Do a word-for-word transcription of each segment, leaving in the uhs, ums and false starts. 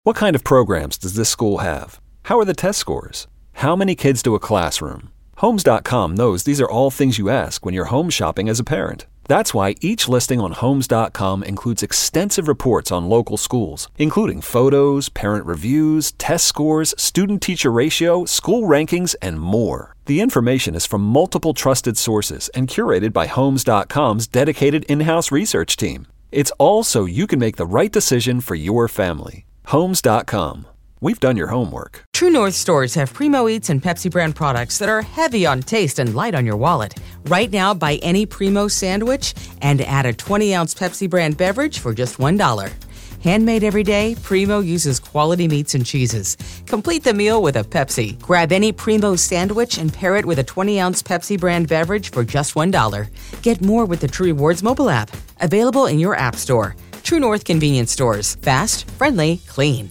What kind of programs does this school have? How are the test scores? How many kids do a classroom? Homes dot com knows these are all things you ask when you're home shopping as a parent. That's why each listing on Homes dot com includes extensive reports on local schools, including photos, parent reviews, test scores, student-teacher ratio, school rankings, and more. The information is from multiple trusted sources and curated by Homes dot com's dedicated in-house research team. It's all so you can make the right decision for your family. Homes dot com. We've done your homework. True North stores have Primo Eats and Pepsi brand products that are heavy on taste and light on your wallet. Right now, buy any Primo sandwich and add a twenty-ounce Pepsi brand beverage for just one dollar. Handmade every day, Primo uses quality meats and cheeses. Complete the meal with a Pepsi. Grab any Primo sandwich and pair it with a twenty-ounce Pepsi brand beverage for just one dollar. Get more with the True Rewards mobile app. Available in your app store. True North convenience stores. Fast, friendly, clean.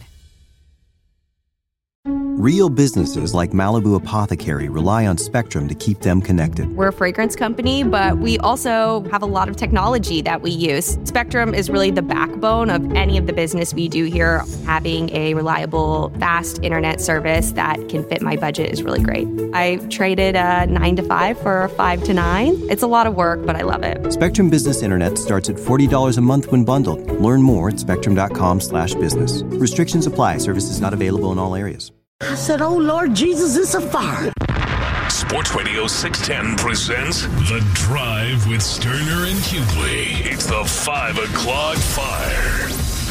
Real businesses like Malibu Apothecary rely on Spectrum to keep them connected. We're a fragrance company, but we also have a lot of technology that we use. Spectrum is really the backbone of any of the business we do here. Having a reliable, fast internet service that can fit my budget is really great. I traded a nine to five for a five to nine. It's a lot of work, but I love it. Spectrum Business Internet starts at forty dollars a month when bundled. Learn more at spectrum.com slash business. Restrictions apply. Services not available in all areas. I said, oh, Lord Jesus, it's a fire. Sports Radio six ten presents The Drive with Sterner and Hughley. It's the five o'clock Fire.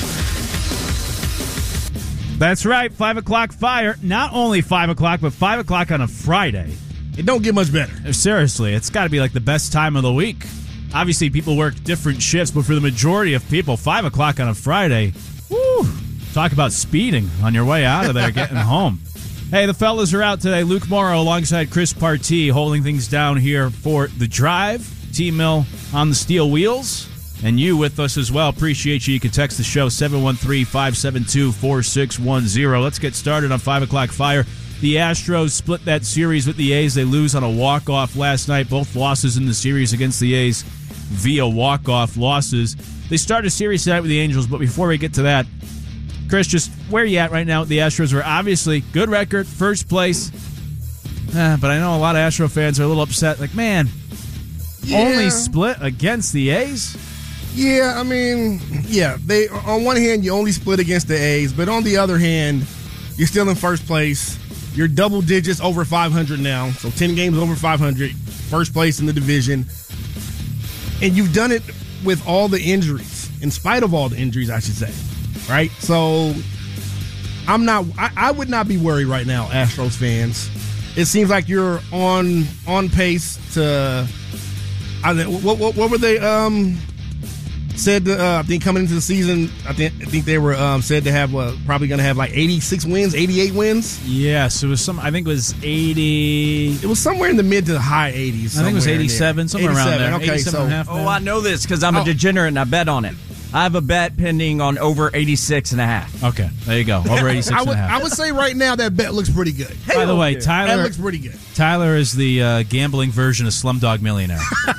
That's right, five o'clock Fire. Not only five o'clock, but five o'clock on a Friday. It don't get much better. Seriously, it's got to be like the best time of the week. Obviously, people work different shifts, but for the majority of people, five o'clock on a Friday, woo, talk about speeding on your way out of there, getting home. Hey, the fellas are out today. Luke Morrow alongside Chris Partee holding things down here for The Drive. T-Mill on the steel wheels. And you with us as well. Appreciate you. You can text the show seven one three, five seven two, four six one zero. Let's get started on five o'clock Fire. The Astros split that series with the A's. They lose on a walk-off last night. Both losses in the series against the A's via walk-off losses. They start a series tonight with the Angels, but before we get to that, Chris, just where are you at right now? The Astros were obviously good record, first place. Uh, but I know a lot of Astro fans are a little upset. Like, man, yeah. Only split against the A's? Yeah, I mean, yeah. They on one hand, you only split against the A's. But on the other hand, you're still in first place. You're double digits over five hundred now. So ten games over five hundred. First place in the division. And you've done it with all the injuries. In spite of all the injuries, I should say. Right, so I'm not. I, I would not be worried right now, Astros fans. It seems like you're on on pace to. I, what, what what were they um said? Uh, I think coming into the season, I think I think they were um, said to have uh, probably going to have like eighty-six wins, eighty-eight wins. Yes, it was some. I think it was eighty. It was somewhere in the mid to high eighties. I think it was eighty-seven, somewhere around there. Okay, so and a half oh, I know this because I'm a oh. degenerate and I bet on it. I have a bet pending on over eighty-six and a half. Okay, there you go. Over eighty-six I would, and a half. I would say right now that bet looks pretty good. By the way, Tyler that looks pretty good. Tyler is the uh, gambling version of Slumdog Millionaire.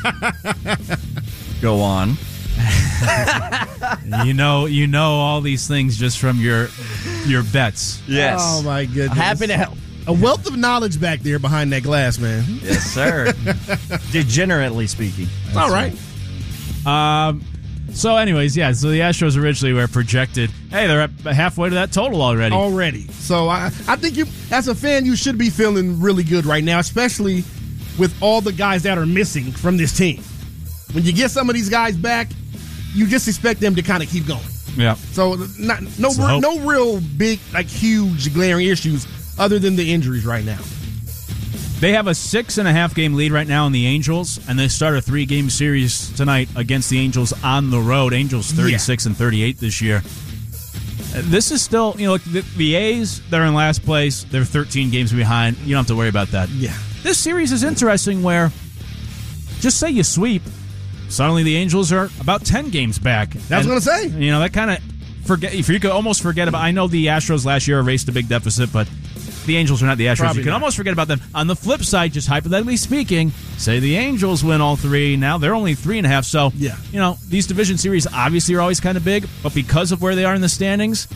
Go on. you know, you know all these things just from your your bets. Yes. Oh my goodness. I'm happy to help. A wealth of knowledge back there behind that glass, man. Yes, sir. Degenerately speaking. That's all right. right. Um. So, anyways, yeah, so the Astros originally were projected, hey, they're at halfway to that total already. Already. So, I, I think you, as a fan, you should be feeling really good right now, especially with all the guys that are missing from this team. When you get some of these guys back, you just expect them to kind of keep going. Yeah. So, not, no, re- no real big, like, huge, glaring issues other than the injuries right now. They have a six and a half game lead right now on the Angels, and they start a three game series tonight against the Angels on the road. Angels thirty-six yeah. and thirty-eight this year. This is still, you know, the, the A's, they're in last place. They're thirteen games behind. You don't have to worry about that. Yeah. This series is interesting where, just say you sweep, suddenly the Angels are about ten games back. That's what I was going to say. You know, that kind of, forget. If you could almost forget about, I know the Astros last year erased a big deficit, but the Angels are not the Astros. Probably you can not. almost forget about them. On the flip side, just hypothetically speaking, say the Angels win all three. Now they're only three and a half. So, yeah. you know, these division series obviously are always kind of big, but because of where they are in the standings,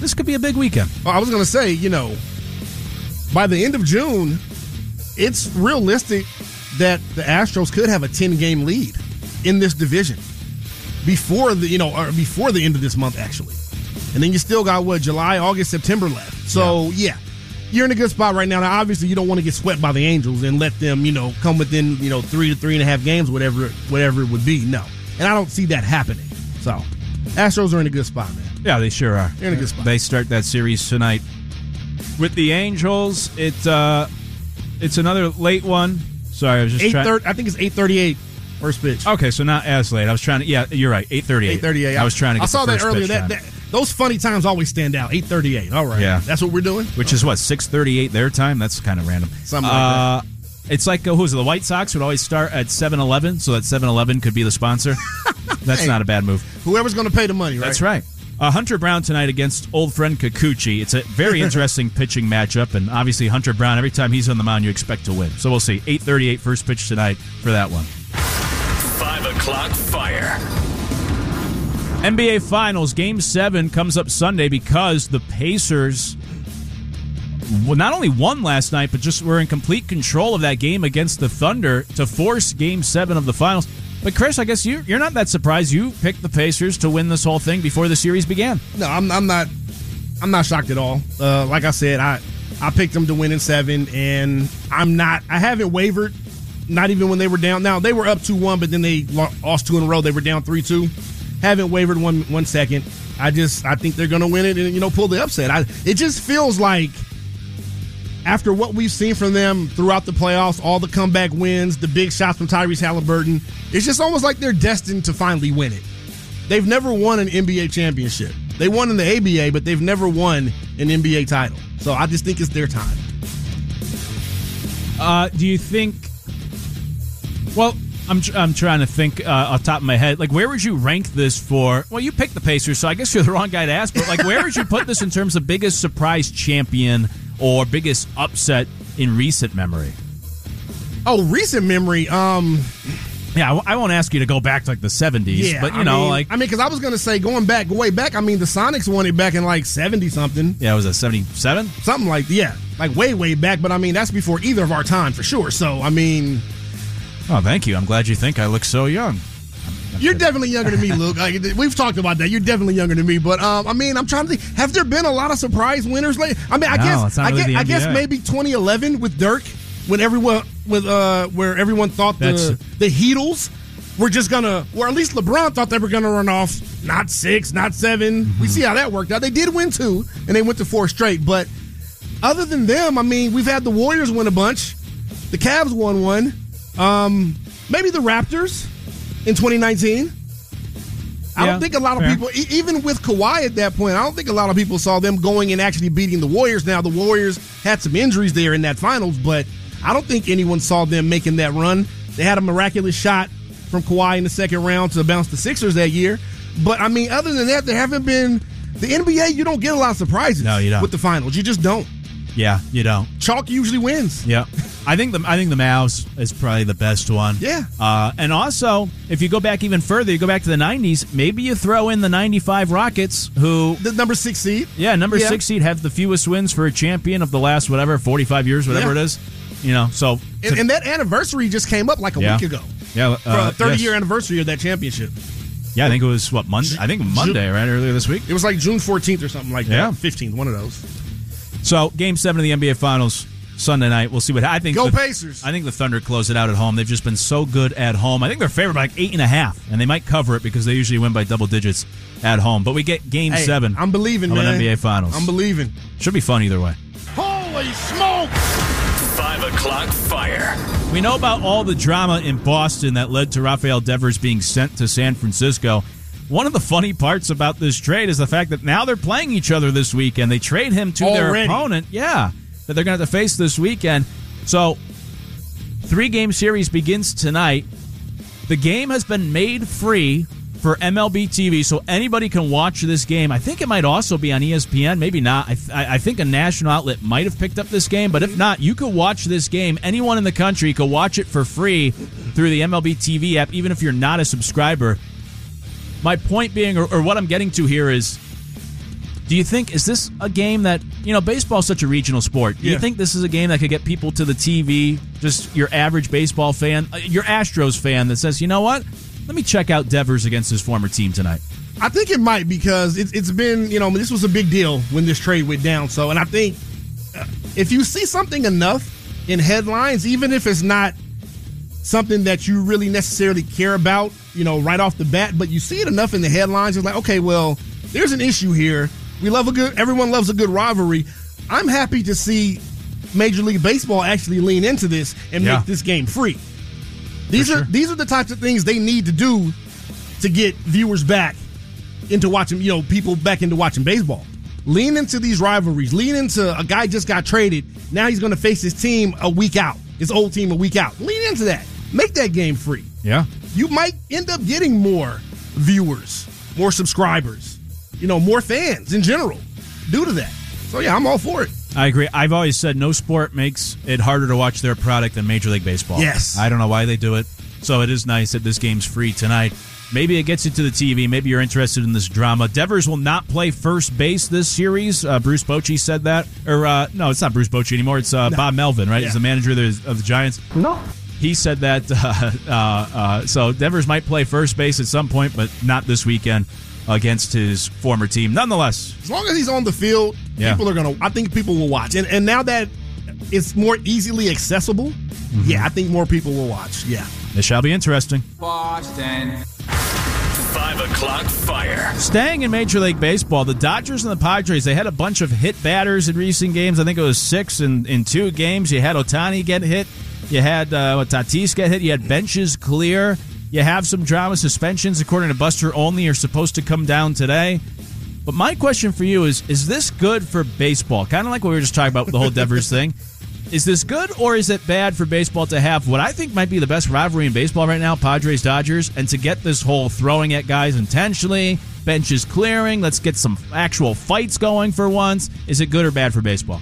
this could be a big weekend. Well, I was going to say, you know, by the end of June, it's realistic that the Astros could have a ten-game lead in this division before the, you know, or before the end of this month, actually. And then you still got, what, July, August, September left. So, yeah. yeah. You're in a good spot right now. Now, obviously, you don't want to get swept by the Angels and let them, you know, come within, you know, three to three and a half games, whatever, whatever it would be. No. And I don't see that happening. So, Astros are in a good spot, man. Yeah, they sure are. They're in a good spot. They start that series tonight with the Angels. It, uh, it's another late one. Sorry, I was just trying. I think it's eight thirty-eight, first pitch. Okay, so not as late. I was trying to, yeah, you're right, eight thirty-eight. eight thirty-eight. I was trying to get I saw the that first earlier. pitch That, that, those funny times always stand out. eight thirty-eight. All right. Yeah. That's what we're doing? Which is what, six thirty-eight their time? That's kind of random. Something like uh, that. It's like, uh, who's it, the White Sox would always start at seven eleven, so that seven eleven could be the sponsor. That's Hey, not a bad move. Whoever's going to pay the money, right? That's right. Uh, Hunter Brown tonight against old friend Kikuchi. It's a very interesting pitching matchup, and obviously Hunter Brown, every time he's on the mound, you expect to win. So we'll see. eight thirty-eight first pitch tonight for that one. Five o'clock fire. N B A Finals, Game seven comes up Sunday because the Pacers well, not only won last night, but just were in complete control of that game against the Thunder to force Game seven of the Finals. But, Chris, I guess you, you're not that surprised. You picked the Pacers to win this whole thing before the series began. No, I'm, I'm not I'm not shocked at all. Uh, like I said, I, I picked them to win in seven, and I'm not – I haven't wavered, not even when they were down. Now, they were up two one, but then they lost two in a row. They were down three two. Haven't wavered one one second. I just – I think they're going to win it and, you know, pull the upset. I, it just feels like – after what we've seen from them throughout the playoffs, all the comeback wins, the big shots from Tyrese Halliburton, it's just almost like they're destined to finally win it. They've never won an N B A championship. They won in the A B A, but they've never won an N B A title. So I just think it's their time. Uh, do you think... Well, I'm I'm trying to think uh, off the top of my head. Like, where would you rank this for... Well, you picked the Pacers, so I guess you're the wrong guy to ask. But, like, where would you put this in terms of biggest surprise champion or biggest upset in recent memory? Oh, recent memory. Um, yeah, I, I won't ask you to go back to like the seventies, yeah, but you I know, mean, like I mean, because I was going to say going back, way back. I mean, the Sonics won it back in like seventy something. Yeah, was it seventy-seven? Something like yeah, like way way back. But I mean, that's before either of our time for sure. So I mean, oh, thank you. I'm glad you think I look so young. You're definitely younger than me, Luke. Like, we've talked about that. You're definitely younger than me. But um, I mean, I'm trying to think. Have there been a lot of surprise winners lately? I mean, I No, guess it's not I really guess, the I N B A. guess maybe twenty eleven with Dirk, when everyone with uh, where everyone thought the That's- the Heatles were just gonna, or at least LeBron thought they were gonna run off not six, not seven. Mm-hmm. We see how that worked out. They did win two, and they went to four straight. But other than them, I mean, we've had the Warriors win a bunch. The Cavs won one. Um, maybe the Raptors in twenty nineteen. I Yeah, don't think a lot of fair. people, e- even with Kawhi at that point, I don't think a lot of people saw them going and actually beating the Warriors. Now, the Warriors had some injuries there in that finals, but I don't think anyone saw them making that run. They had a miraculous shot from Kawhi in the second round to bounce the Sixers that year. But, I mean, other than that, there haven't been – the N B A, you don't get a lot of surprises No, you don't. with the finals. You just don't. Yeah, you don't. Chalk usually wins. Yeah, I think the I think the Mavs is probably the best one. Yeah. uh, and also if you go back even further, you go back to the nineties. Maybe you throw in the ninety-five Rockets, who The number six seed. yeah, number Yeah. six seed have the fewest wins for a champion of the last whatever forty-five years, whatever Yeah. it is. You know, so And, and that anniversary just came up like a Yeah. week ago. yeah, For uh, a thirty-year yes. anniversary of that championship. Yeah, I think it was what Monday. I think Monday, right earlier this week. It was like June fourteenth or something like that. Yeah. fifteenth, one of those. So, Game Seven of the N B A Finals Sunday night. We'll see what I think. Go the, Pacers. I think the Thunder close it out at home. They've just been so good at home. I think they're favored by like eight and a half, and they might cover it because they usually win by double digits at home. But we get Game Hey, Seven. I'm believing, of man. an N B A Finals. I'm believing. Should be fun either way. Holy smoke! Five o'clock fire. We know about all the drama in Boston that led to Rafael Devers being sent to San Francisco. One of the funny parts about this trade is the fact that now they're playing each other this weekend. They trade him to their Already. opponent, yeah, that they're going to have to face this weekend. So, three-game series begins tonight. The game has been made free for M L B T V, so anybody can watch this game. I think it might also be on E S P N, maybe not. I, th- I think a national outlet might have picked up this game, but if not, you could watch this game. Anyone in the country could watch it for free through the M L B T V app, even if you're not a subscriber. My point being, or, or what I'm getting to here is, Do you think, is this a game that, you know, baseball is such a regional sport. Do yeah. you think this is a game that could get people to the T V, just your average baseball fan, your Astros fan that says, you know what, let me check out Devers against his former team tonight? I think it might because it's, it's been, you know, this was a big deal when this trade went down. So, and I think uh, if you see something enough in headlines, even if it's not something that you really necessarily care about, you know, right off the bat, but you see it enough in the headlines, it's like, okay, well, there's an issue here. We love a good, everyone loves a good rivalry. I'm happy to see Major League Baseball actually lean into this and yeah. make this game free. These For are sure. these are the types of things they need to do to get viewers back into watching, you know, people back into watching baseball. Lean into these rivalries. Lean into a guy just got traded. Now he's going to face his team a week out, his old team a week out. Lean into that. Make that game free. Yeah. You might end up getting more viewers, more subscribers, you know, more fans in general due to that. So, yeah, I'm all for it. I agree. I've always said no sport makes it harder to watch their product than Major League Baseball. Yes. I don't know why they do it. So it is nice that this game's free tonight. Maybe it gets you to the T V. Maybe you're interested in this drama. Devers will not play first base this series. Uh, Bruce Bochy said that. Or, uh, no, it's not Bruce Bochy anymore. It's uh, no. Bob Melvin, right? Yeah. He's the manager of the, of the Giants. No. He said that. Uh, uh, uh, so Devers might play first base at some point, but not this weekend against his former team. Nonetheless, as long as he's on the field, yeah. people are going to, I think people will watch. And and now that it's more easily accessible, mm-hmm. yeah, I think more people will watch. Yeah. It shall be interesting. Boston. Five o'clock fire. Staying in Major League Baseball, the Dodgers and the Padres, they had a bunch of hit batters in recent games. I think it was six in, in two games. You had Ohtani get hit. You had uh, Tatis get hit. You had benches clear. You have some drama. Suspensions, according to Buster Olney, are supposed to come down today. But my question for you is, is this good for baseball? Kind of like what we were just talking about with the whole Devers thing. Is this good or is it bad for baseball to have what I think might be the best rivalry in baseball right now, Padres-Dodgers, and to get this whole throwing at guys intentionally, benches clearing, let's get some actual fights going for once? Is it good or bad for baseball?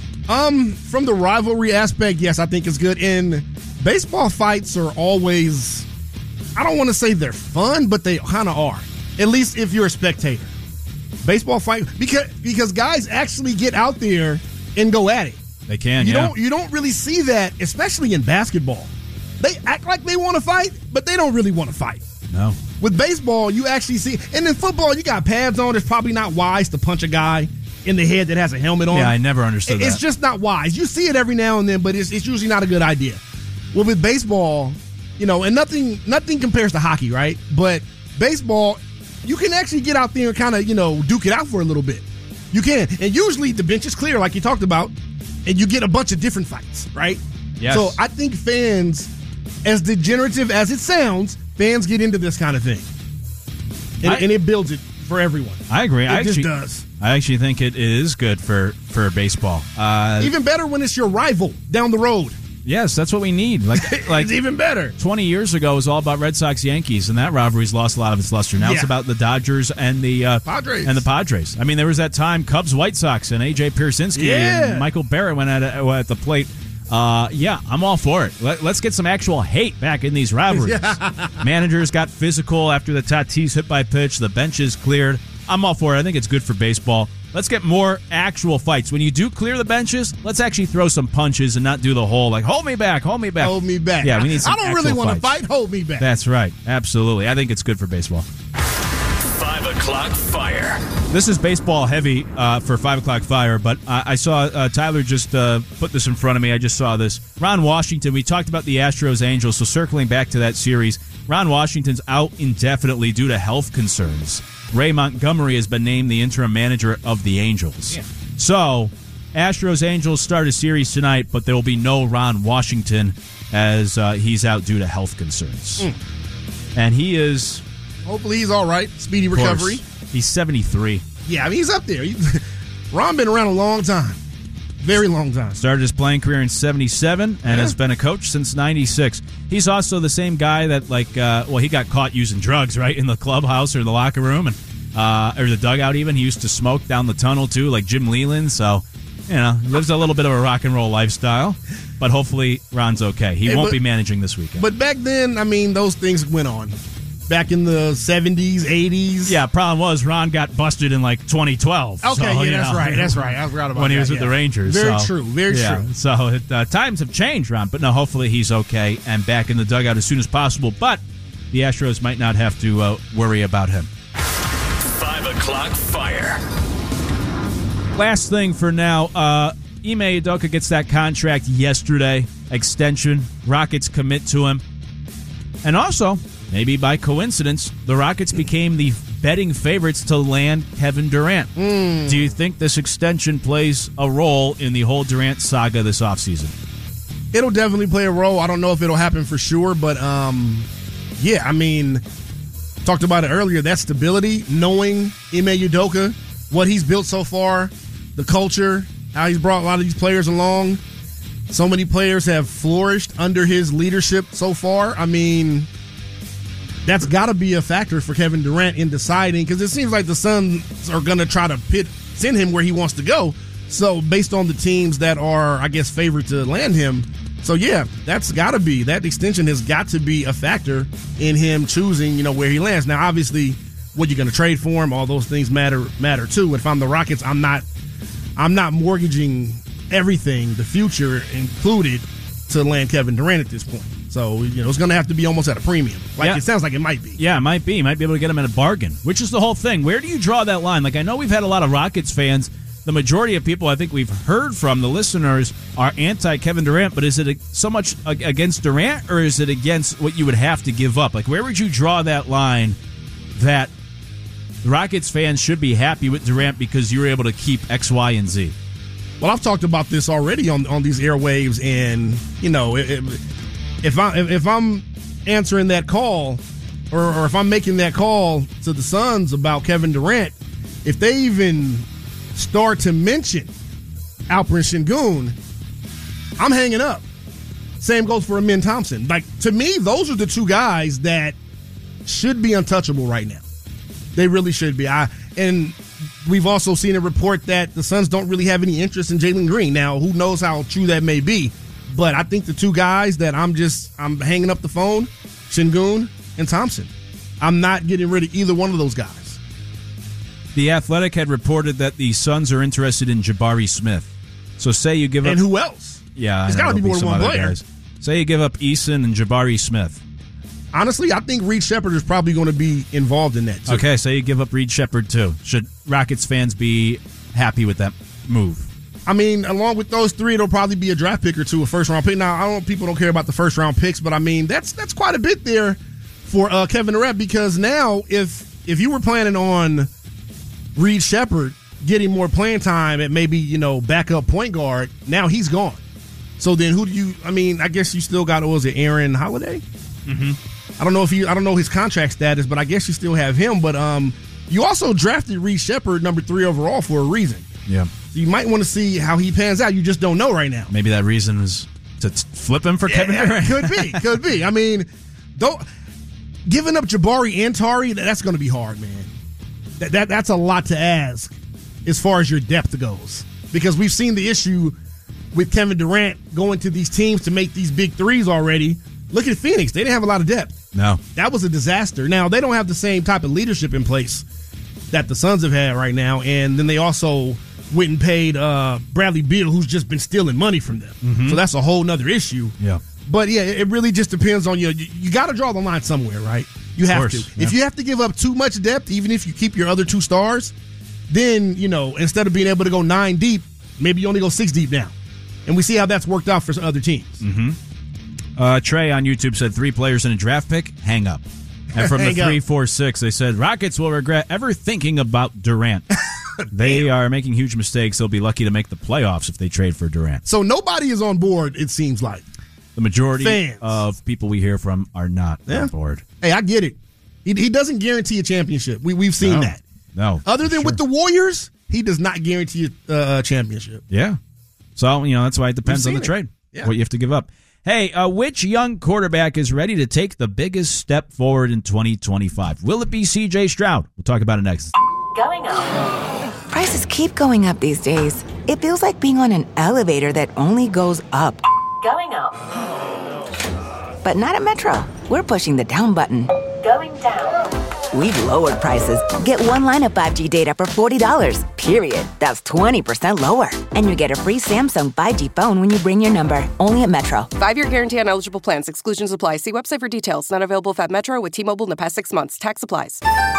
Um, from the rivalry aspect, yes, I think it's good. And baseball fights are always, I don't want to say they're fun, but they kind of are. At least if you're a spectator. Baseball fight, because because guys actually get out there and go at it. They can, you yeah. don't you don't really see that, especially in basketball. They act like they want to fight, but they don't really want to fight. No. With baseball, you actually see, and in football, you got pads on. It's probably not wise to punch a guy in the head that has a helmet on. Yeah, I never understood it's that. just not wise. You see it every now and then, but it's, it's usually not a good idea. Well, with baseball, you know, and nothing nothing compares to hockey, right? But baseball, you can actually get out there and kind of, you know, duke it out for a little bit. You can. And usually the bench is clear, like you talked about, and you get a bunch of different fights, right? Yes. So I think fans, as degenerative as it sounds, fans get into this kind of thing. And, I, and it builds it for everyone. I agree. It I just actually, does. I actually think it is good for, for baseball. Uh, Even better when it's your rival down the road. Yes, that's what we need. Like, like it's even better. twenty years ago, it was all about Red Sox Yankees, and that rivalry's lost a lot of its luster. Now yeah. it's about the Dodgers and the uh, Padres. and the Padres. I mean, there was that time Cubs White Sox and A J Pierzynski yeah. and Michael Barrett went at it, at the plate. Uh, yeah, I'm all for it. Let, let's get some actual hate back in these rivalries. Yeah. Managers got physical after the Tatis hit by pitch. The benches cleared. I'm all for it. I think it's good for baseball. Let's get more actual fights. When you do clear the benches, let's actually throw some punches and not do the whole, like, hold me back, hold me back. Hold me back. Yeah, we need some I don't really want to fights. fight. Hold me back. That's right. Absolutely. I think it's good for baseball. Five o'clock fire. This is baseball heavy uh, for five o'clock fire, but uh, I saw uh, Tyler just uh, put this in front of me. I just saw this. Ron Washington, we talked about the Astros Angels, so circling back to that series, Ron Washington's out indefinitely due to health concerns. Ray Montgomery has been named the interim manager of the Angels. Yeah. So, Astros Angels start a series tonight, but there will be no Ron Washington as uh, he's out due to health concerns. Mm. And he is... Hopefully he's all right. Speedy recovery. He's seventy-three. Yeah, I mean, he's up there. He's, Ron been around a long time. Very long time. Started his playing career in seventy-seven and yeah. has been a coach since ninety-six. He's also the same guy that, like, uh, well, he got caught using drugs, right, in the clubhouse or the locker room, and uh, or the dugout even. He used to smoke down the tunnel, too, like Jim Leland. So, you know, lives a little bit of a rock and roll lifestyle. But hopefully Ron's okay. He hey, won't but, be managing this weekend. But back then, I mean, those things went on. back in the seventies, eighties. Yeah, problem was Ron got busted in like twenty twelve. Okay, so, yeah, you that's know, right. That's right. I forgot about when that. he was with yeah. the Rangers. Very so, true. Very yeah, true. So it, uh, times have changed, Ron, but no, hopefully he's okay and back in the dugout as soon as possible. But the Astros might not have to uh, worry about him. Five o'clock fire. Last thing for now, uh, Ime Udoka gets that contract yesterday, extension. Rockets commit to him. And also, maybe by coincidence, the Rockets became the betting favorites to land Kevin Durant. Mm. Do you think this extension plays a role in the whole Durant saga this offseason? It'll definitely play a role. I don't know if it'll happen for sure, but um, yeah, I mean, talked about it earlier, that stability, knowing Ime Udoka, what he's built so far, the culture, how he's brought a lot of these players along. So many players have flourished under his leadership so far. I mean, that's got to be a factor for Kevin Durant in deciding, because it seems like the Suns are going to try to pit, send him where he wants to go. So based on the teams that are, I guess, favored to land him. So yeah, that's got to be, that extension has got to be a factor in him choosing, you know, where he lands. Now, obviously, what you're going to trade for him, all those things matter matter too. If I'm the Rockets, I'm not, I'm not mortgaging everything, the future included, to land Kevin Durant at this point. So, you know, it's going to have to be almost at a premium. Like yeah. It sounds like it might be. Yeah, it might be. You might be able to get him at a bargain, which is the whole thing. Where do you draw that line? Like, I know we've had a lot of Rockets fans. The majority of people I think we've heard from, the listeners, are anti-Kevin Durant, but is it so much against Durant, or is it against what you would have to give up? Like, where would you draw that line that the Rockets fans should be happy with Durant because you were able to keep X, Y, and Z? Well, I've talked about this already on, on these airwaves, and, you know, if, if, I, if I'm answering that call, or, or if I'm making that call to the Suns about Kevin Durant, if they even start to mention Alperen Sengun, I'm hanging up. Same goes for Amin Thompson. Like, to me, those are the two guys that should be untouchable right now. They really should be. I and we've also seen a report that the Suns don't really have any interest in Jalen Green. Now, who knows how true that may be? But I think the two guys that I'm just I'm hanging up the phone, Sengun and Thompson. I'm not getting rid of either one of those guys. The Athletic had reported that the Suns are interested in Jabari Smith. So say you give up... And who else? Yeah, there's got to be more than one player. Guys. Say you give up Eason and Jabari Smith. Honestly, I think Reed Shepherd is probably going to be involved in that, too. Okay, so you give up Reed Shepherd, too. Should Rockets fans be happy with that move? I mean, along with those three, it'll probably be a draft pick or two, a first-round pick. Now, I don't people don't care about the first-round picks, but, I mean, that's that's quite a bit there for uh, Kevin Durant, because now if if you were planning on Reed Shepherd getting more playing time at maybe, you know, backup point guard, now he's gone. So then who do you – I mean, I guess you still got, what was it, Aaron Holiday? Mm-hmm. I don't know if you, I don't know his contract status, but I guess you still have him. But um, you also drafted Reed Shepherd number three overall for a reason. Yeah. So you might want to see how he pans out. You just don't know right now. Maybe that reason is to t- flip him for yeah, Kevin Durant. Could be, could be. I mean, don't giving up Jabari and Tari, that's going to be hard, man. That, that that's a lot to ask as far as your depth goes, because we've seen the issue with Kevin Durant going to these teams to make these big threes already. Look at Phoenix. They didn't have a lot of depth. No. That was a disaster. Now, they don't have the same type of leadership in place that the Suns have had right now. And then they also went and paid uh, Bradley Beal, who's just been stealing money from them. Mm-hmm. So that's a whole nother issue. Yeah. But, yeah, it really just depends on you. You, you got to draw the line somewhere, right? You have to. Yeah. If you have to give up too much depth, even if you keep your other two stars, then, you know, instead of being able to go nine deep, maybe you only go six deep now. And we see how that's worked out for other teams. Mm-hmm. Uh, Trey on YouTube said three players in a draft pick, hang up. And from the three four six, they said Rockets will regret ever thinking about Durant. They are making huge mistakes. They'll be lucky to make the playoffs if they trade for Durant. So nobody is on board, it seems like. The majority Fans. of people we hear from are not yeah. on board. Hey, I get it. He, he doesn't guarantee a championship. We, we've seen no. that. No. Other than sure. with the Warriors, he does not guarantee a uh, championship. Yeah. So, you know, that's why it depends on the it. trade, yeah. what you have to give up. Hey, uh, which young quarterback is ready to take the biggest step forward in twenty twenty-five? Will it be C J Stroud? We'll talk about it next. Going up. Prices keep going up these days. It feels like being on an elevator that only goes up. Going up. But not at Metro. We're pushing the down button. going down. We've lowered prices. Get one line of five G data for forty dollars, period. That's twenty percent lower. And you get a free Samsung five G phone when you bring your number. Only at Metro. Five-year guarantee on eligible plans. Exclusions apply. See website for details. Not available at Metro with T-Mobile in the past six months. Tax applies.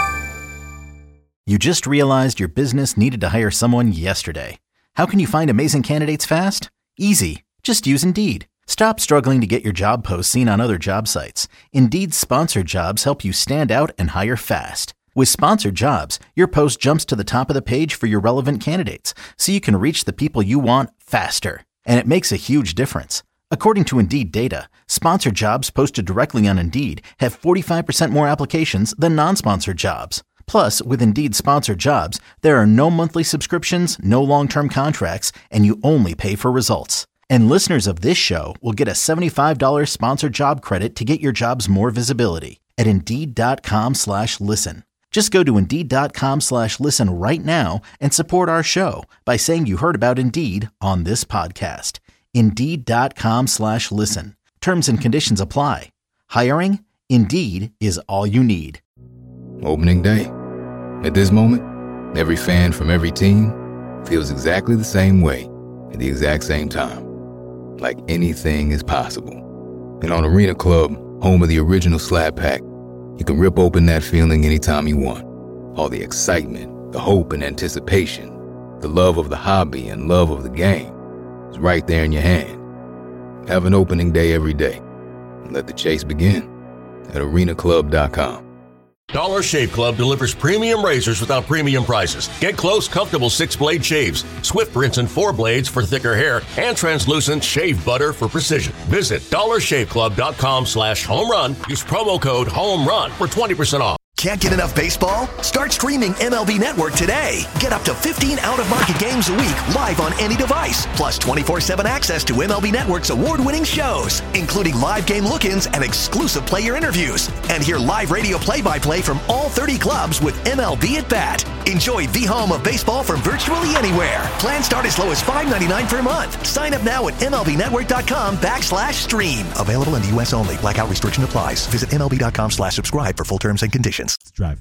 You just realized your business needed to hire someone yesterday. How can you find amazing candidates fast? Easy. Just use Indeed. Stop struggling to get your job posts seen on other job sites. Indeed's sponsored jobs help you stand out and hire fast. With sponsored jobs, your post jumps to the top of the page for your relevant candidates, so you can reach the people you want faster. And it makes a huge difference. According to Indeed data, sponsored jobs posted directly on Indeed have forty-five percent more applications than non-sponsored jobs. Plus, with Indeed sponsored jobs, there are no monthly subscriptions, no long-term contracts, and you only pay for results. And listeners of this show will get a seventy-five dollars sponsored job credit to get your jobs more visibility at Indeed.com slash listen. Just go to Indeed.com slash listen right now and support our show by saying you heard about Indeed on this podcast. Indeed.com slash listen. Terms and conditions apply. Hiring? Indeed is all you need. Opening day. At this moment, every fan from every team feels exactly the same way at the exact same time. Like anything is possible. And on Arena Club, home of the original Slab Pack, you can rip open that feeling anytime you want. All the excitement, the hope and anticipation, the love of the hobby and love of the game is right there in your hand. Have an opening day every day. And let the chase begin at arena club dot com. Dollar Shave Club delivers premium razors without premium prices. Get close, comfortable six-blade shaves, Swift rinse and four blades for thicker hair, and translucent shave butter for precision. Visit dollar shave club dot com slash home run. Use promo code HOMERUN for twenty percent off. Can't get enough baseball? Start streaming M L B Network today. Get up to fifteen out-of-market games a week live on any device. Plus twenty-four seven access to M L B Network's award-winning shows, including live game look-ins and exclusive player interviews. And hear live radio play-by-play from all thirty clubs with M L B at Bat. Enjoy the home of baseball from virtually anywhere. Plans start as low as five ninety-nine per month. Sign up now at MLBnetwork.com backslash stream. Available in the U S only. Blackout restriction applies. Visit MLB.com slash subscribe for full terms and conditions. Drive.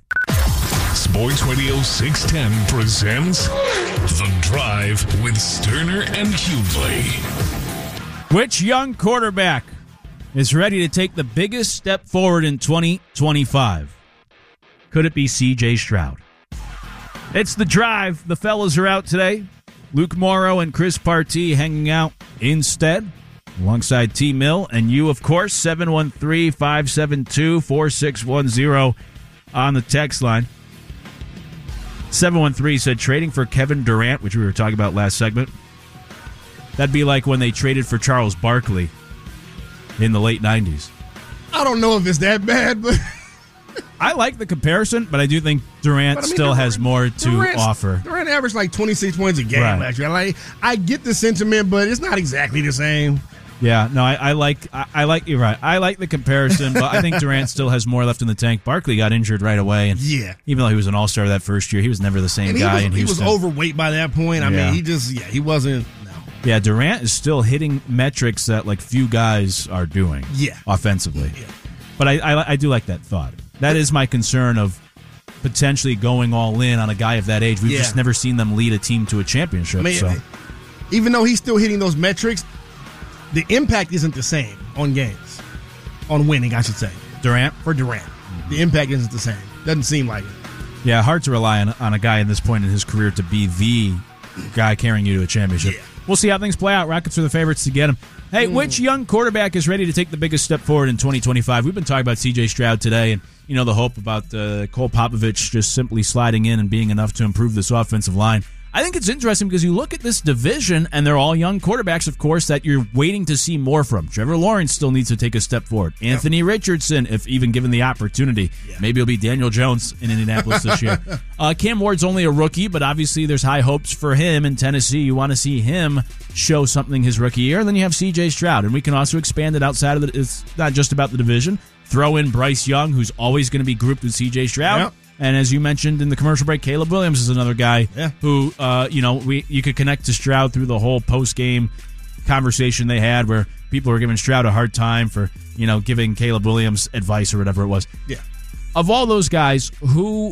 Sports Radio six ten presents The Drive with Sterner and Hughley. Which young quarterback is ready to take the biggest step forward in twenty twenty-five? Could it be C J Stroud? It's The Drive. The fellas are out today. Luke Morrow and Chris Partee hanging out instead, alongside T. Mill and you, of course. seven one three, five seven two, four six one zero on the text line. seven one three said trading for Kevin Durant, which we were talking about last segment, that'd be like when they traded for Charles Barkley in the late nineties. I don't know if it's that bad, but I like the comparison, but I do think Durant I mean, still Durant, has more to Durant's, offer. Durant averaged like twenty-six points a game right. last year. Like, I get the sentiment, but it's not exactly the same. Yeah, no, I, I like, I, I like, you're right. I like the comparison, but I think Durant still has more left in the tank. Barkley got injured right away, and yeah. even though he was an all-star that first year, he was never the same and guy was, in Houston. He was overweight by that point. I yeah. mean, he just, yeah, he wasn't. No. Yeah, Durant is still hitting metrics that like few guys are doing. Yeah. offensively. Yeah. But I, I, I do like that thought. That is my concern of potentially going all in on a guy of that age. We've yeah. just never seen them lead a team to a championship. I mean, so. Even though he's still hitting those metrics, the impact isn't the same on games, on winning, I should say. Durant? For Durant. Mm-hmm. The impact isn't the same. Doesn't seem like it. Yeah, hard to rely on, on a guy in this point in his career to be the guy carrying you to a championship. Yeah. We'll see how things play out. Rockets are the favorites to get him. Hey, mm. which young quarterback is ready to take the biggest step forward in twenty twenty-five? We've been talking about C J Stroud today, and you know the hope about uh, Cole Popovich just simply sliding in and being enough to improve this offensive line. I think it's interesting because you look at this division, and they're all young quarterbacks, of course, that you're waiting to see more from. Trevor Lawrence still needs to take a step forward. Anthony yep. Richardson, if even given the opportunity. Yeah. Maybe it'll be Daniel Jones in Indianapolis this year. Uh, Cam Ward's only a rookie, but obviously there's high hopes for him in Tennessee. You want to see him show something his rookie year. And then you have C J Stroud, and we can also expand it outside of it. It's not just about the division. Throw in Bryce Young, who's always going to be grouped with C J Stroud. Yep. And as you mentioned in the commercial break, Caleb Williams is another guy yeah. who, uh, you know, we you could connect to Stroud through the whole post-game conversation they had where people were giving Stroud a hard time for, you know, giving Caleb Williams advice or whatever it was. Yeah. Of all those guys, who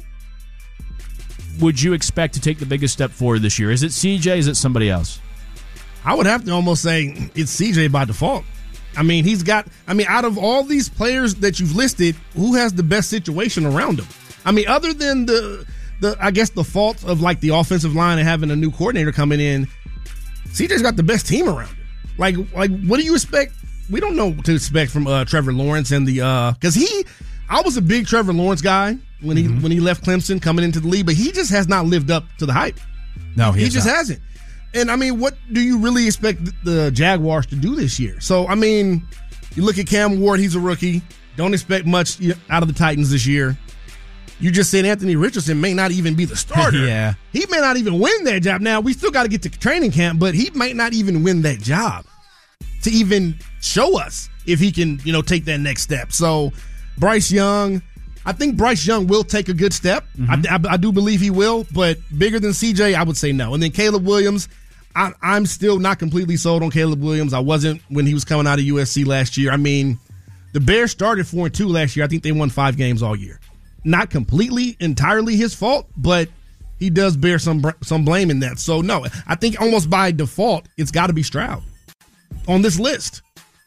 would you expect to take the biggest step forward this year? Is it C J? Is it somebody else? I would have to almost say it's C J by default. I mean, he's got, I mean, out of all these players that you've listed, who has the best situation around him? I mean, other than the, the I guess, the fault of like the offensive line and having a new coordinator coming in, C J's got the best team around him. Like, like what do you expect? We don't know what to expect from uh, Trevor Lawrence and the, uh, because he, I was a big Trevor Lawrence guy when he, mm-hmm. when he left Clemson coming into the league, but he just has not lived up to the hype. No, he, he just not. hasn't. And, I mean, what do you really expect the Jaguars to do this year? So, I mean, you look at Cam Ward, he's a rookie. Don't expect much out of the Titans this year. You just said Anthony Richardson may not even be the starter. Yeah. He may not even win that job. Now, we still got to get to training camp, but he might not even win that job to even show us if he can, you know, take that next step. So, Bryce Young, I think Bryce Young will take a good step. Mm-hmm. I, I, I do believe he will, but bigger than C J, I would say no. And then Caleb Williams, I, I'm still not completely sold on Caleb Williams. I wasn't when he was coming out of U S C last year. I mean, the Bears started four and two last year. I think they won five games all year. Not completely, entirely his fault, but he does bear some some blame in that. So, no, I think almost by default, it's got to be Stroud on this list.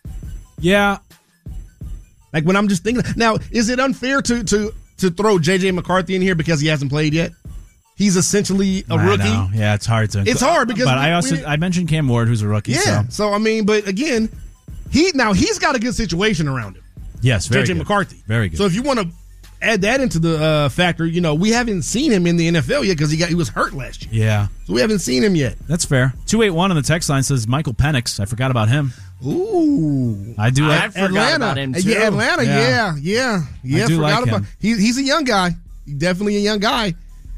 Yeah. Like when I'm just thinking, now, is it unfair to to to throw J J McCarthy in here because he hasn't played yet? He's essentially a I rookie. Know. Yeah, it's hard to. It's hard because. But we, I also we, I mentioned Cam Ward, who's a rookie. Yeah. So. so I mean, but again, he now he's got a good situation around him. Yes, very J J good. McCarthy, very good. So if you want to add that into the uh, factor, you know, we haven't seen him in the N F L yet because he got he was hurt last year. Yeah, so we haven't seen him yet. That's fair. Two eight one on the text line says Michael Penix. I forgot about him. Ooh, I do. Like I forgot Atlanta. about him too. Yeah, Atlanta. Yeah, yeah, yeah. yeah I do forgot like about him. He, he's a young guy. He's definitely a young guy.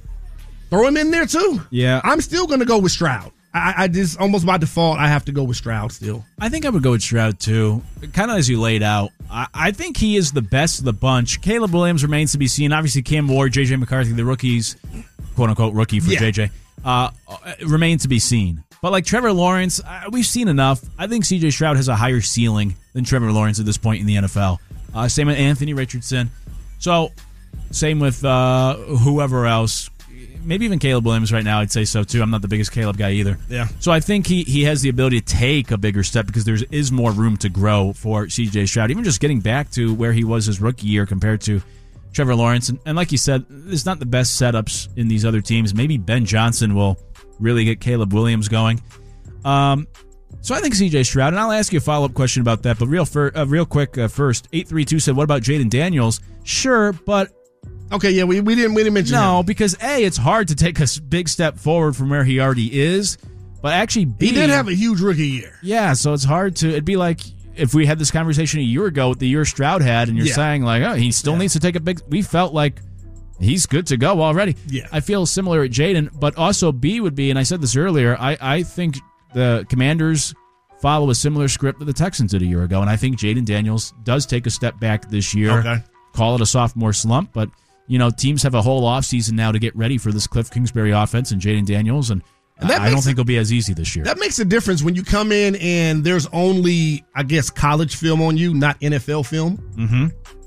Throw him in there too. Yeah, I'm still going to go with Stroud. I, I just almost by default I have to go with Stroud still. I think I would go with Stroud too. Kind of as you laid out. I, I think he is the best of the bunch. Caleb Williams remains to be seen. Obviously, Cam Ward, J J McCarthy, the rookies, quote unquote rookie for yeah. J J, uh, remains to be seen. But like Trevor Lawrence, uh, we've seen enough. I think C J Stroud has a higher ceiling than Trevor Lawrence at this point in the N F L. Uh, same with Anthony Richardson. So, same with uh, whoever else. Maybe even Caleb Williams right now, I'd say so too. I'm not the biggest Caleb guy either. Yeah. So I think he, he has the ability to take a bigger step because there is more room to grow for C J Stroud. Even just getting back to where he was his rookie year compared to Trevor Lawrence. And, and like you said, it's not the best setups in these other teams. Maybe Ben Johnson will really get Caleb Williams going. Um, so I think C J Stroud, and I'll ask you a follow-up question about that, but real fir- uh, real quick uh, first, eight three two said, what about Jaden Daniels? Sure, but... Okay, yeah, we, we didn't we didn't mention No, him. because A, it's hard to take a big step forward from where he already is, but actually B... He did have a huge rookie year. Yeah, so it's hard to... It'd be like if we had this conversation a year ago with the year Stroud had, and you're yeah. saying, like, oh, he still yeah. needs to take a big... We felt like he's good to go already. Yeah. I feel similar at Jaden, but also B would be, and I said this earlier, I, I think the Commanders follow a similar script that the Texans did a year ago, and I think Jaden Daniels does take a step back this year. Okay. Call it a sophomore slump, but... You know, teams have a whole offseason now to get ready for this Cliff Kingsbury offense and Jaden Daniels, and, and I don't think it'll be as easy this year. That makes a difference when you come in and there's only, I guess, college film on you, not N F L film. Mm-hmm.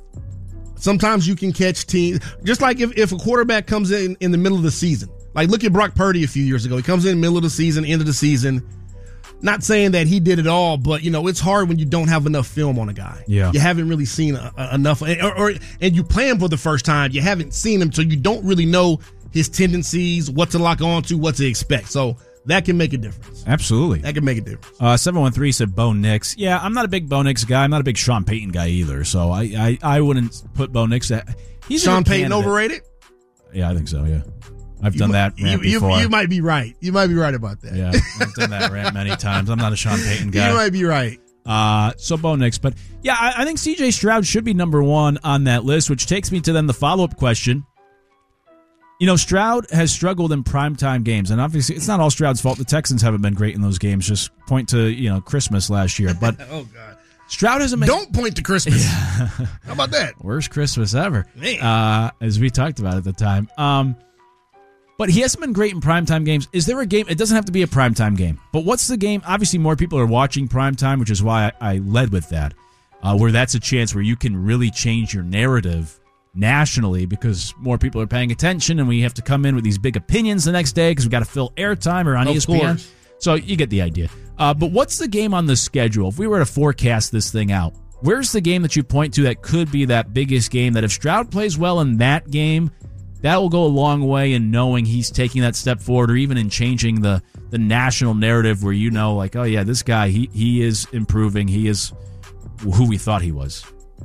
Sometimes you can catch teams, just like if, if a quarterback comes in in the middle of the season. Like, look at Brock Purdy a few years ago. He comes in middle of the season, end of the season. Not saying that he did it all, but, you know, it's hard when you don't have enough film on a guy. Yeah. You haven't really seen a, a, enough. Or, or and you play him for the first time. You haven't seen him, so you don't really know his tendencies, what to lock on to, what to expect. So that can make a difference. Absolutely. That can make a difference. Uh, seven one three said Bo Nix. Yeah, I'm not a big Bo Nix guy. I'm not a big Sean Payton guy either. So I, I, I wouldn't put Bo Nix at. He's Sean Payton candidate. Overrated? Yeah, I think so, yeah. I've You done might- that rant you, you, before. you might be right. You might be right about that. Yeah, I've done that rant many times. I'm not a Sean Payton guy. You might be right. Uh, so Bo Nix. But yeah, I, I think C J Stroud should be number one on that list, which takes me to then the follow-up question. You know, Stroud has struggled in primetime games, and obviously it's not all Stroud's fault. The Texans haven't been great in those games. Just point to, you know, Christmas last year. But oh, God. Stroud hasn't been... Don't point to Christmas. Yeah. How about that? Worst Christmas ever, Man. uh, as we talked about at the time. Um, but he hasn't been great in primetime games. Is there a game? It doesn't have to be a primetime game. But what's the game? Obviously, more people are watching primetime, which is why I, I led with that, uh, where that's a chance where you can really change your narrative nationally because more people are paying attention, and we have to come in with these big opinions the next day because we got to fill airtime or on Of E S P N. course. So you get the idea. Uh, but what's the game on the schedule? If we were to forecast this thing out, where's the game that you point to that could be that biggest game that if Stroud plays well in that game, that will go a long way in knowing he's taking that step forward, or even in changing the, the national narrative where you know, like, oh, yeah, this guy, he, he is improving. He is who we thought he was.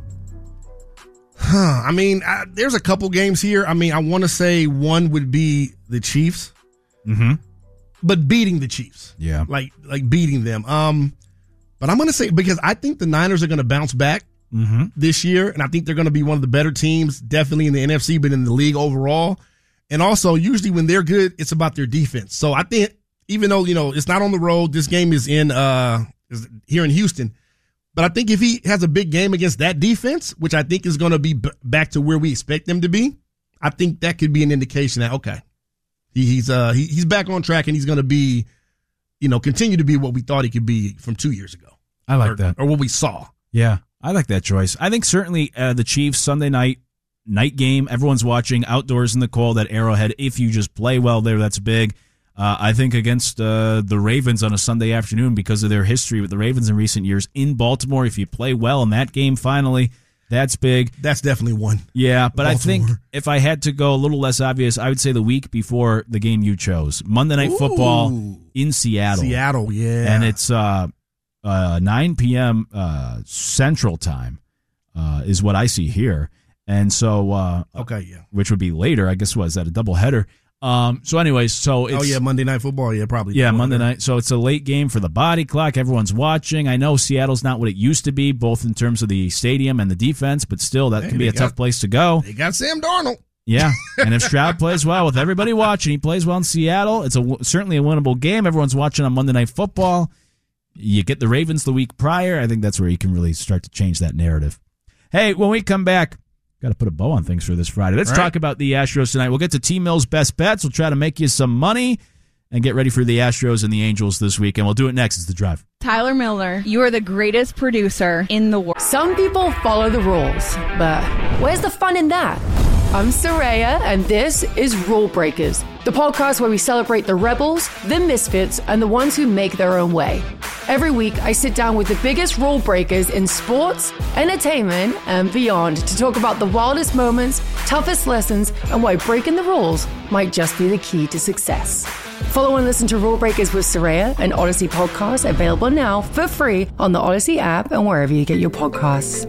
Huh. I mean, I, there's a couple games here. I mean, I want to say one would be the Chiefs. Mm-hmm. But beating the Chiefs. Yeah. Like like beating them. Um, But I'm going to say, because I think the Niners are going to bounce back mm-hmm. this year, and I think they're going to be one of the better teams, definitely in the N F C, but in the league overall. And also, usually when they're good, it's about their defense. So I think, even though, you know, it's not on the road, this game is in uh is here in Houston. But I think if he has a big game against that defense, which I think is going to be b- back to where we expect them to be, I think that could be an indication that, okay, he, he's uh he, he's back on track, and he's going to be, you know, continue to be what we thought he could be from two years ago. I like or, that. Or what we saw. Yeah, I like that choice. I think certainly uh, the Chiefs Sunday night, night game, everyone's watching outdoors in the cold at Arrowhead. If you just play well there, that's big. Uh, I think against uh, the Ravens on a Sunday afternoon, because of their history with the Ravens in recent years in Baltimore, if you play well in that game finally, that's big. That's definitely one. Yeah, but Baltimore. I think if I had to go a little less obvious, I would say the week before the game you chose, Monday Night Ooh. Football in Seattle. Seattle, yeah. And it's uh, uh, nine p.m. Uh, Central Time uh, is what I see here. And so, uh, okay, yeah, which would be later, I guess. Was that a doubleheader? Um, so anyways, so it's, oh yeah, Monday Night Football, yeah, probably. Yeah, Monday night. So it's a late game for the body clock. Everyone's watching. I know Seattle's not what it used to be, both in terms of the stadium and the defense, but still, that Hey, can be a got, tough place to go. They got Sam Darnold. Yeah, and if Stroud plays well with everybody watching, he plays well in Seattle, it's a, certainly a winnable game. Everyone's watching on Monday Night Football. You get the Ravens the week prior. I think that's where you can really start to change that narrative. Hey, when we come back, got to put a bow on things for this Friday. Let's right. talk about the Astros tonight. We'll get to T-Mill's best bets. We'll try to make you some money and get ready for the Astros and the Angels this week. And we'll do it next. It's The Drive. Tyler Miller, you are the greatest producer in the world. Some people follow the rules, but where's the fun in that? I'm Soraya, and this is Rule Breakers, the podcast where we celebrate the rebels, the misfits, and the ones who make their own way. Every week, I sit down with the biggest rule breakers in sports, entertainment, and beyond to talk about the wildest moments, toughest lessons, and why breaking the rules might just be the key to success. Follow and listen to Rule Breakers with Soraya, an Odyssey podcast available now for free on the Odyssey app and wherever you get your podcasts.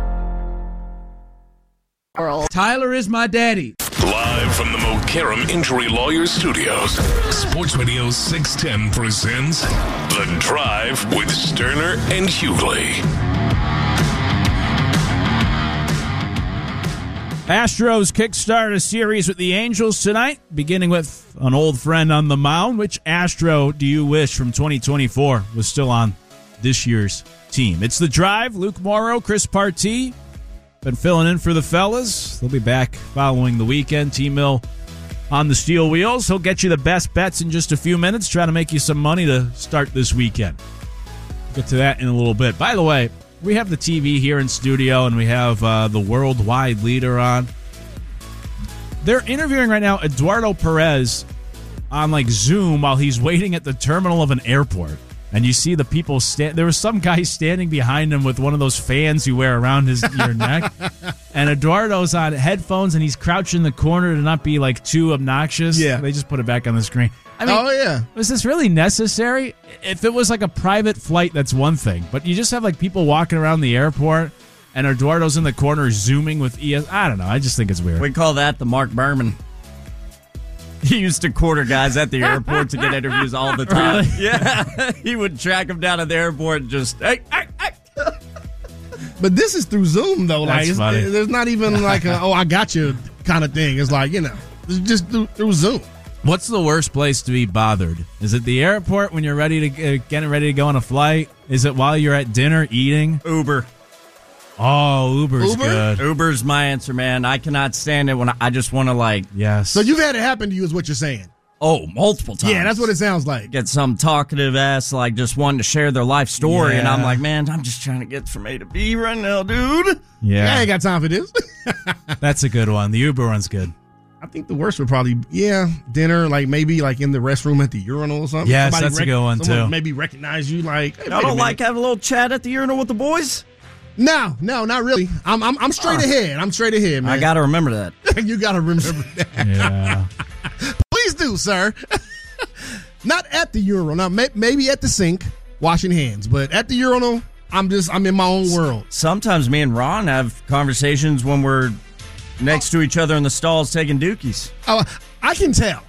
Tyler is my daddy. Live from the Mokaram Injury Lawyers Studios, Sports Radio six ten presents The Drive with Sterner and Hughley. Astros kickstart a series with the Angels tonight, beginning with an old friend on the mound. Which Astro do you wish from twenty twenty-four was still on this year's team? It's The Drive. Luke Morrow, Chris Partee. Been filling in for the fellas. They'll be back following the weekend. T-Mill on the steel wheels. He'll get you the best bets in just a few minutes, trying to make you some money to start this weekend. We'll get to that in a little bit. By the way, we have the T V here in studio, and we have uh, the worldwide leader on. They're interviewing right now Eduardo Perez on like Zoom while he's waiting at the terminal of an airport. And you see the people stand. There was some guy standing behind him with one of those fans you wear around his your neck. And Eduardo's on headphones, and he's crouched in the corner to not be like too obnoxious. Yeah, they just put it back on the screen. I mean, oh yeah, was this really necessary? If it was like a private flight, that's one thing. But you just have like people walking around the airport, and Eduardo's in the corner zooming with E S. I don't know. I just think it's weird. We call that the Mark Berman. He used to quarter guys at the airport to get interviews all the time. Really? Yeah, he would track them down at the airport and just, hey, hey, hey. But this is through Zoom, though. Like, That's funny. There's not even like a, oh, I got you kind of thing. It's like, you know, it's just through, through Zoom. What's the worst place to be bothered? Is it the airport when you're ready to uh, getting ready to go on a flight? Is it while you're at dinner eating? Uber. Oh, Uber's Uber? good. Uber's my answer, man. I cannot stand it when I, I just want to, like... Yes. So you've had it happen to you is what you're saying. Oh, multiple times. Yeah, that's what it sounds like. Get some talkative ass, like, just wanting to share their life story, Yeah. and I'm like, man, I'm just trying to get from A to B right now, dude. Yeah. I ain't got time for this. That's a good one. The Uber one's good. I think the worst would probably, yeah, dinner, like maybe like in the restroom at the urinal or something. Yes, Somebody that's a good one, someone too. Maybe recognize you, like, hey, Y'all wait a don't like minute. having a little chat at the urinal with the boys? No, no, not really. I'm I'm, I'm straight Uh, ahead. I'm straight ahead, man. I got to remember that. You got to remember that. Yeah. Please do, sir. Not at the urinal. Now, may, maybe at the sink, washing hands, but at the urinal, I'm just I'm in my own world. Sometimes me and Ron have conversations when we're next to each other in the stalls taking dookies. Oh, I can tell.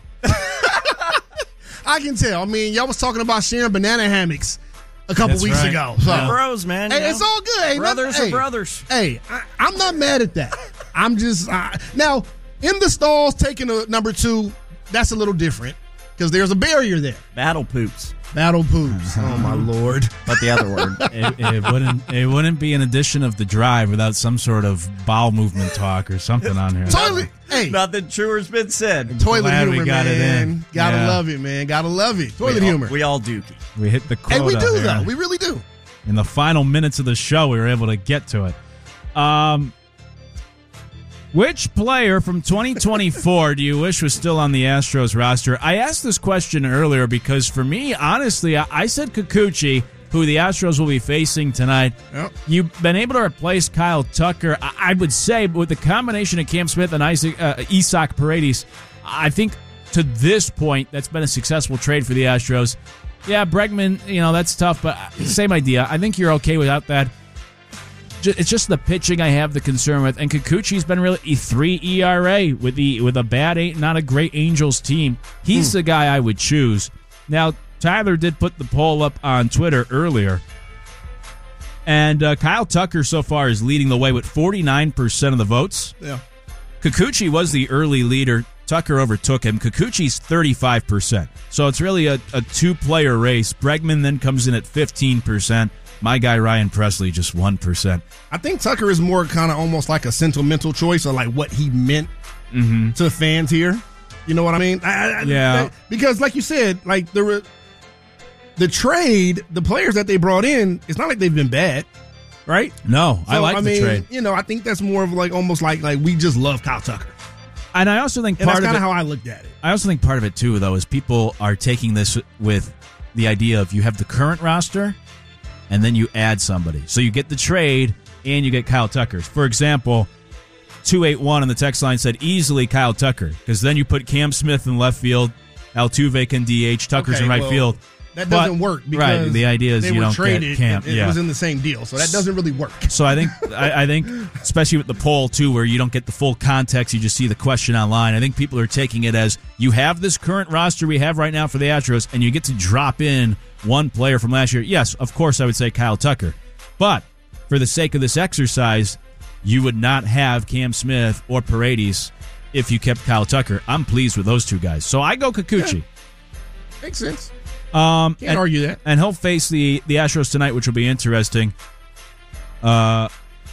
I can tell. I mean, y'all was talking about sharing banana hammocks a couple That's weeks right. ago. So. We're bros, man. Hey, you know? it's all good. Hey, Brothers nothing- are hey, brothers. Hey, I, I'm not mad at that. I'm just uh, now in the stalls taking a number two. That's a little different because there's a barrier there. Battle poops. Battle poops. Oh my lord! But the other word. It, it wouldn't. It wouldn't be an edition of the Drive without some sort of bowel movement talk or something on here. Toilet. Hey, nothing truer's been said. Toilet Glad humor, we got man. it in. Gotta Yeah. love it, man. Gotta love it. Toilet we all, humor. We all dookie. We hit the quota. Hey, we do here. though. We really do. In the final minutes of the show, we were able to get to it. Um, which player from twenty twenty-four do you wish was still on the Astros roster? I asked this question earlier because for me, honestly, I, I said Kikuchi, who the Astros will be facing tonight. Yep. You've been able to replace Kyle Tucker. I, I would say with the combination of Cam Smith and Isaac, uh, Isaac Paredes, I think to this point, that's been a successful trade for the Astros. Yeah, Bregman, you know, that's tough, but same idea. I think you're okay without that. It's just the pitching I have the concern with, and Kikuchi's been really a three E R A with the with a bad, not a great Angels team. He's Hmm. the guy I would choose. Now, Tyler did put the poll up on Twitter earlier, and uh, Kyle Tucker so far is leading the way with forty-nine percent of the votes. Yeah. Kikuchi was the early leader. Tucker overtook him. Kikuchi's thirty-five percent. So it's really a, a two-player race. Bregman then comes in at fifteen percent. My guy Ryan Presley just one percent. I think Tucker is more kind of almost like a sentimental choice of like what he meant Mm-hmm. to fans here. You know what I mean? I, I, Yeah. I- because like you said, like the re- the trade, the players that they brought in, it's not like they've been bad, right? No, I So, like the mean, trade. You know, I think that's more of like almost like like we just love Kyle Tucker, And I also think and part that's of kind it, of how I looked at it. I also think part of it too, though, is people are taking this with the idea of you have the current roster, and then you add somebody. So you get the trade, and you get Kyle Tucker. For example, two eight one on the text line said easily Kyle Tucker, because then you put Cam Smith in left field, Altuve can D H, Tucker's Okay, in right well, field. That But- doesn't work because right, the idea is they you were don't traded. get Cam. It, it yeah. was in the same deal, so that doesn't really work. So I think I, I think especially with the poll too, where you don't get the full context, you just see the question online. I think people are taking it as you have this current roster we have right now for the Astros, and you get to drop in one player from last year. Yes, of course, I would say Kyle Tucker, but for the sake of this exercise, you would not have Cam Smith or Paredes if you kept Kyle Tucker. I'm pleased with those two guys, so I go Kikuchi. Yeah. Makes sense. Um, Can't and, argue that. And he'll face the, the Astros tonight, which will be interesting. Uh,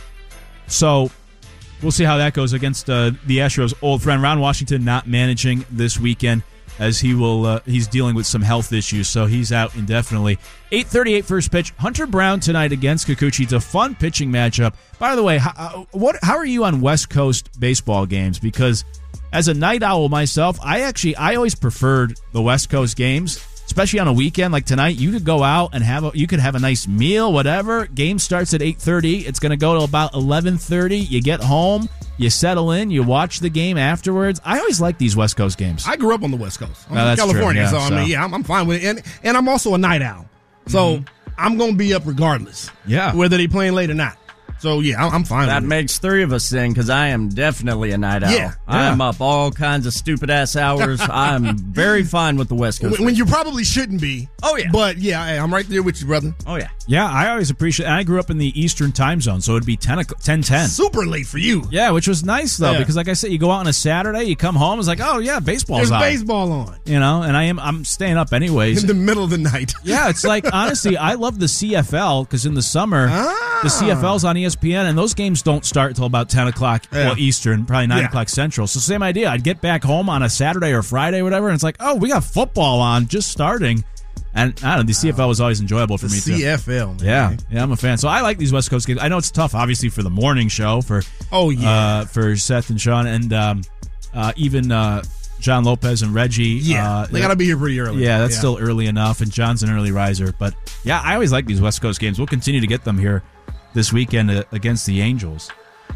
so we'll see how that goes against uh, the Astros' old friend Ron Washington, not managing this weekend as he will uh, he's dealing with some health issues, so he's out indefinitely. eight thirty-eight first pitch. Hunter Brown tonight against Kikuchi. It's a fun pitching matchup. By the way, how, what how are you on West Coast baseball games? Because as a night owl myself, I actually I always preferred the West Coast games. Especially on a weekend like tonight, you could go out and have a, you could have a nice meal, whatever. Game starts at eight thirty. It's going to go to about eleven thirty. You get home, you settle in, you watch the game afterwards. I always like these West Coast games. I grew up on the West Coast. I'm Oh, from that's true, California, yeah, so I mean, so. yeah, I'm, I'm fine with it. And and I'm also a night owl, so Mm-hmm. I'm going to be up regardless. Yeah, whether they playing late or not. So yeah, I'm, I'm fine. That with it. makes three of us then, because I am definitely a night owl. Yeah, I'm yeah. up all kinds of stupid ass hours. I'm very fine with the West Coast. When, when you probably shouldn't be. Oh yeah, but yeah, hey, I'm right there with you, brother. Oh yeah. Yeah, I always appreciate I grew up in the Eastern time zone, so it'd be ten ten. Super late for you. Yeah, which was nice, though, Yeah. because like I said, you go out on a Saturday, you come home, it's like, oh, yeah, baseball's There's on. baseball on You know, and I am, I'm staying up anyways. in the middle of the night. Yeah, it's like, honestly, I love the C F L, because in the summer, Ah. the C F L's on E S P N. S P N, and those games don't start until about ten o'clock Yeah. well, Eastern, probably nine Yeah. o'clock Central. So same idea. I'd get back home on a Saturday or Friday or whatever, and it's like, oh, we got football on just starting. And I don't know, the C F L was always enjoyable for The me, too. C F L, man. Yeah, yeah, I'm a fan. So I like these West Coast games. I know it's tough, obviously, for the morning show, for oh yeah, uh, for Seth and Sean, and um, uh, even uh, John Lopez and Reggie. Yeah, uh, they got to be here pretty early. Yeah, that's Yeah. still early enough, and John's an early riser. But yeah, I always like these West Coast games. We'll continue to get them here this weekend uh, against the Angels,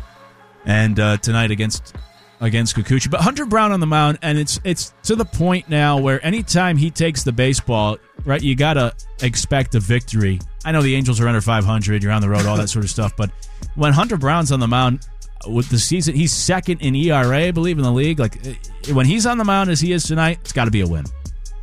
and uh, tonight against against Kikuchi. But Hunter Brown on the mound, and it's it's to the point now where anytime he takes the baseball, right, you gotta expect a victory. I know the Angels are under five hundred, you're on the road, all that sort of stuff, but when Hunter Brown's on the mound with the season, he's second in E R A, I believe, in the league. Like when he's on the mound as he is tonight, it's got to be a win.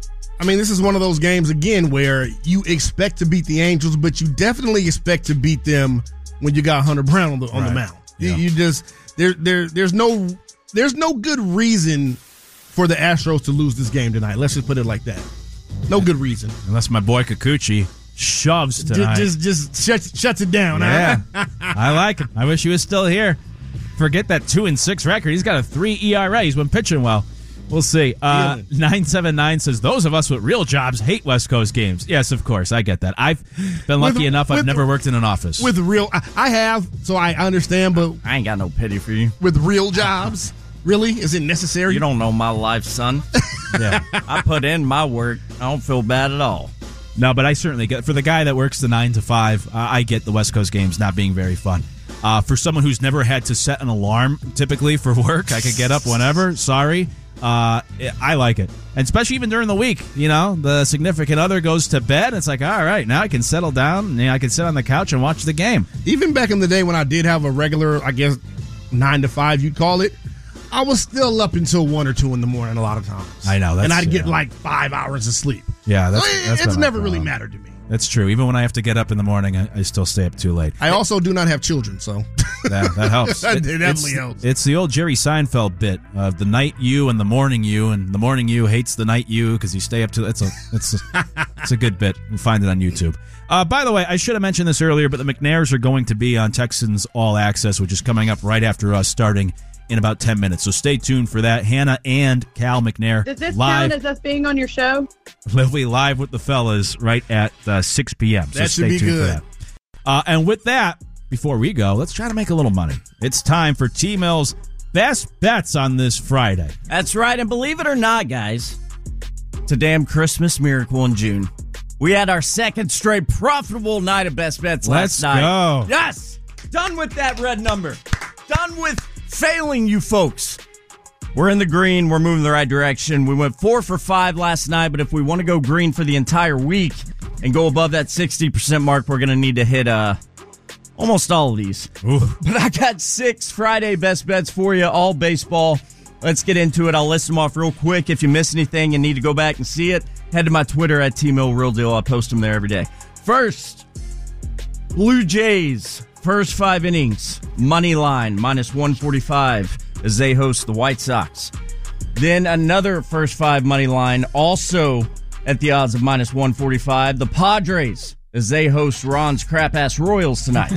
I mean, this is one of those games, again, where you expect to beat the Angels, but you definitely expect to beat them when you got Hunter Brown on the, on the Right. mound. You, you just there there there's no there's no good reason for the Astros to lose this game tonight. Let's just put it like that. No good reason. Unless my boy Kikuchi shoves tonight. Just just, just shuts, shuts it down. Yeah, Huh? I like him. I wish he was still here. Forget that two and six record. He's got a three E R A. He's been pitching well. We'll see. Uh, nine seven nine says, those of us with real jobs hate West Coast games. Yes, of course. I get that. I've been lucky With- enough. I've with- never worked in an office. With real, I, I have, so I understand, but I ain't got no pity for you. with real jobs, really? Is it necessary? You don't know my life, son. Yeah. I put in my work. I don't feel bad at all. No, but I certainly get, for the guy that works the nine to five, uh, I get the West Coast games not being very fun. Uh, for someone who's never had to set an alarm typically for work, I could get up whenever. Sorry. Uh, I like it. And especially even during the week, you know, the significant other goes to bed. It's like, all right, now I can settle down and you know, I can sit on the couch and watch the game. Even back in the day when I did have a regular, I guess, nine to five, you'd call it, I was still up until one or two in the morning a lot of times. I know. That's, and I'd get yeah. like five hours of sleep. Yeah, that's, So that's it's been my never really problem. mattered to me. That's true. Even when I have to get up in the morning, I, I still stay up too late. I also do not have children, so that, that helps. that It- definitely it's, helps. It's the old Jerry Seinfeld bit of the night you and the morning you, and the morning you hates the night you because you stay up to. It's a it's a, it's a good bit. You'll find it on YouTube. Uh, by the way, I should have mentioned this earlier, but the McNairs are going to be on Texans All Access, which is coming up right after us, starting in about ten minutes. So stay tuned for that. Hannah and Cal McNair Does this live. count as us being on your show? We'll be live with the fellas right at uh, six p.m. So That should stay be tuned good. for that. Uh, and with that, before we go, let's try to make a little money. It's time for T-Mill's Best Bets on this Friday. That's right, and believe it or not, guys, it's a damn Christmas miracle in June. We had our second straight profitable night of Best Bets Let's last night. go. Yes! Done with that red number. Done with failing you folks. We're in the green. We're moving the right direction. We went four for five last night, but if we want to go green for the entire week and go above that sixty percent mark, we're going to need to hit uh, almost all of these. Ooh. But I got six Friday best bets for you, all baseball. Let's get into it. I'll list them off real quick. If you miss anything and need to go back and see it, head to my Twitter at T Mill Real Deal. I post them there every day. First, Blue Jays, first five innings, money line, minus one forty-five as they host the White Sox. Then another first five money line, also at the odds of minus one forty-five, the Padres as they host Ron's crap-ass Royals tonight.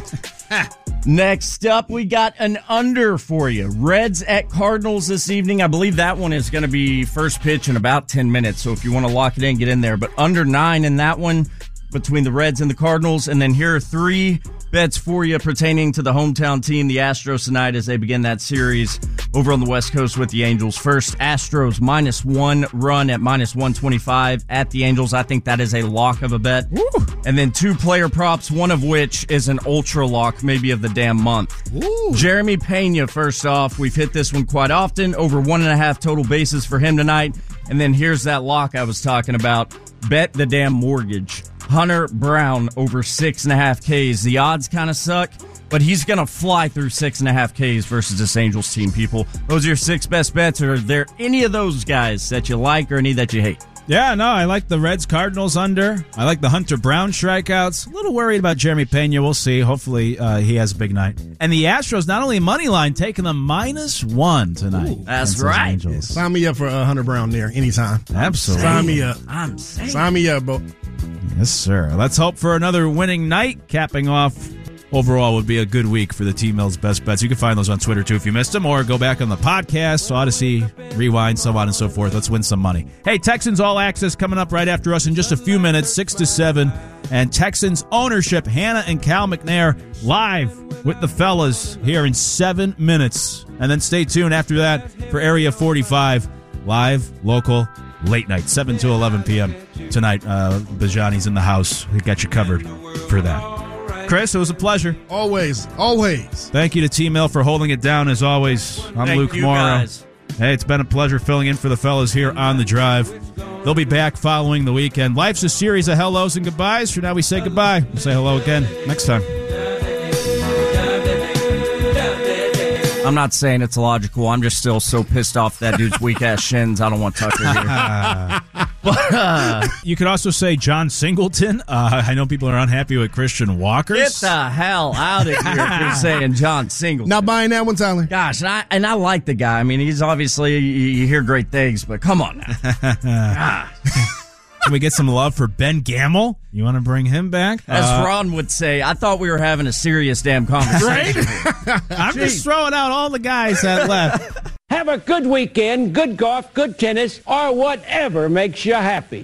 Next up, we got an under for you. Reds at Cardinals this evening. I believe that one is going to be first pitch in about ten minutes, so if you want to lock it in, get in there. But under nine in that one between the Reds and the Cardinals. And then here are three bets for you pertaining to the hometown team, the Astros, tonight as they begin that series over on the West Coast with the Angels. First, Astros minus one run at minus one twenty-five at the Angels. I think that is a lock of a bet. Woo. And then two player props, one of which is an ultra lock, maybe of the damn month. Ooh. Jeremy Pena, first off. We've hit this one quite often. Over one and a half total bases for him tonight. And then here's that lock I was talking about. Bet the damn mortgage. Hunter Brown over six and a half Ks. The odds kind of suck, but he's going to fly through six and a half Ks versus this Angels team, people. Those are your six best bets. Are there any of those guys that you like or any that you hate? Yeah, no, I like the Reds Cardinals under. I like the Hunter Brown strikeouts. A little worried about Jeremy Pena. We'll see. Hopefully uh, he has a big night. And the Astros, not only money line, taking them minus one tonight. Ooh, that's against those right. Angels. Sign me up for uh, Hunter Brown there anytime. Absolutely. Sign me up. I'm saying. Sign me up, bro. Yes, sir. Let's hope for another winning night, capping off overall would be a good week for the T-Mills Best Bets. You can find those on Twitter, too, if you missed them, or go back on the podcast, Odyssey, Rewind, so on and so forth. Let's win some money. Hey, Texans All Access coming up right after us in just a few minutes, six to seven, and Texans Ownership, Hannah and Cal McNair, live with the fellas here in seven minutes. And then stay tuned after that for Area forty-five, live, local, late night, seven to eleven p.m. tonight. Uh, Bajani's in the house. We got you covered for that. Chris, it was a pleasure. Always, always. Thank you to T-Mill for holding it down as always. I'm Thank Luke you, Morrow. guys. Hey, it's been a pleasure filling in for the fellas here on The Drive. They'll be back following the weekend. Life's a series of hellos and goodbyes. For now, we say goodbye. We'll say hello again next time. I'm not saying it's logical. I'm just still so pissed off that dude's weak-ass shins. I don't want Tucker here. But, uh, you could also say John Singleton. Uh, I know people are unhappy with Christian Walker. Get the hell out of here if you're saying John Singleton. Not buying that one, Tyler. Gosh, and I, and I like the guy. I mean, he's obviously, you, you hear great things, but come on now. Can we get some love for Ben Gamble? You want to bring him back? As uh, Ron would say, I thought we were having a serious damn conversation. Right? I'm just throwing out all the guys that left. Have a good weekend, good golf, good tennis, or whatever makes you happy.